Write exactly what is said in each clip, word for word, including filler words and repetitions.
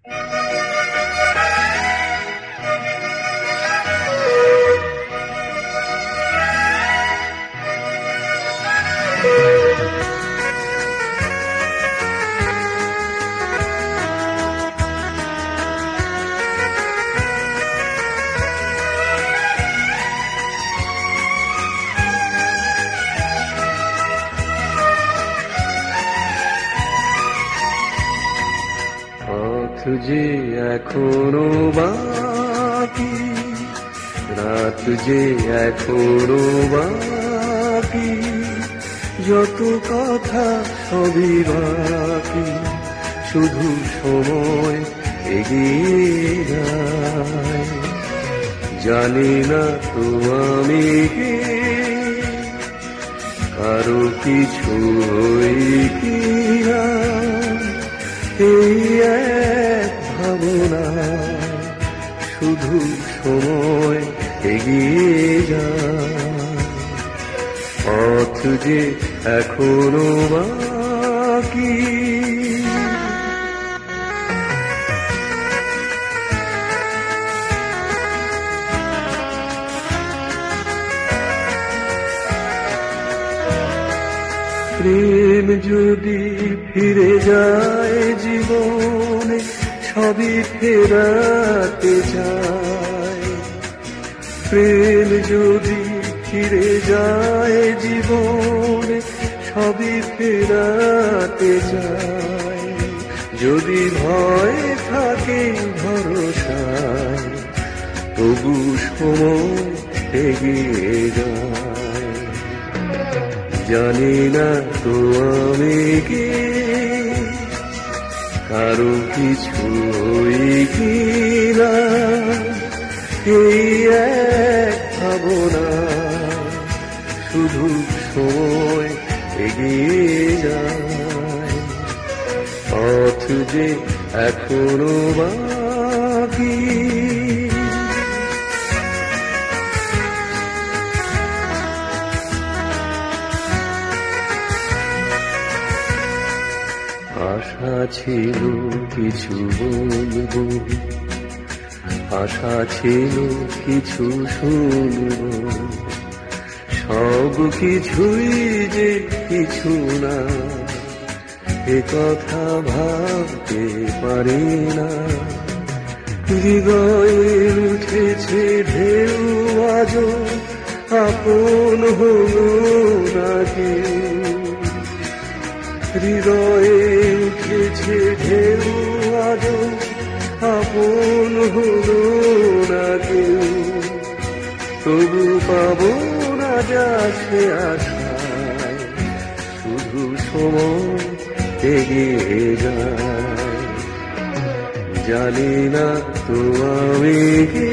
যে এখনো বাকি, রাত যে এখনো বাকি, যত কথা সবই বাকি, শুধু সময় এগিয়ে যায়। জানি না তো আমি কে, কারো কিছু হই কি না, এই এক ভাবনা, শুধু সময় এগিয়ে যায়। পথ যে এখনো বাকি, প্রেম যদি ফিরে যায় জীবনে, সবই ফেরাতে চায়। প্রেম যদি ফিরে যায় জীবনে, সবই ফেরাতে চায়। যদি ভয় থাকে ভরসায়, তবু সময় এগিয়ে যায়। জানি না তো আমি কে, কারো কিছু হই কি না, এই এক ভাবনা, শুধু সময় এগিয়ে যায়। পথ যে এখনো বাকি, আশা ছিল কিছু বলবো, আশা ছিল কিছু শুনবো, সব কিছুই যে কিছু না, এ কথা ভাবতে পারি না। হৃদয়ে উঠেছে ঢেউ, আজও আপন হলো না কেউ। হৃদয়ে উঠেছে ঢেউ, আজও আপন হলো না কেউ। তবু পাবো না যা সে আশায়, শুধু সময় এগিয়ে যায়। জানি না তো আমি কে,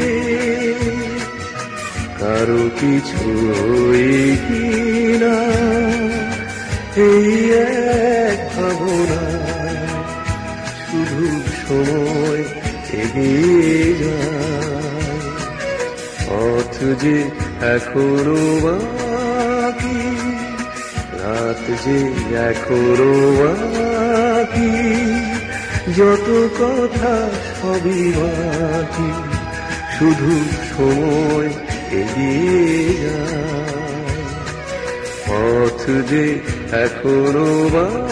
কারো কিছু হই কি না, এই এক ভাবনা, শুধু সময় এগিয়ে যায়। পথ যে এখনো বাকি, রাত যে এখনো বাকি, যত কথা সবই বাকি, শুধু সময় এগিয়ে যায়। পথ যে এখনো বাকি।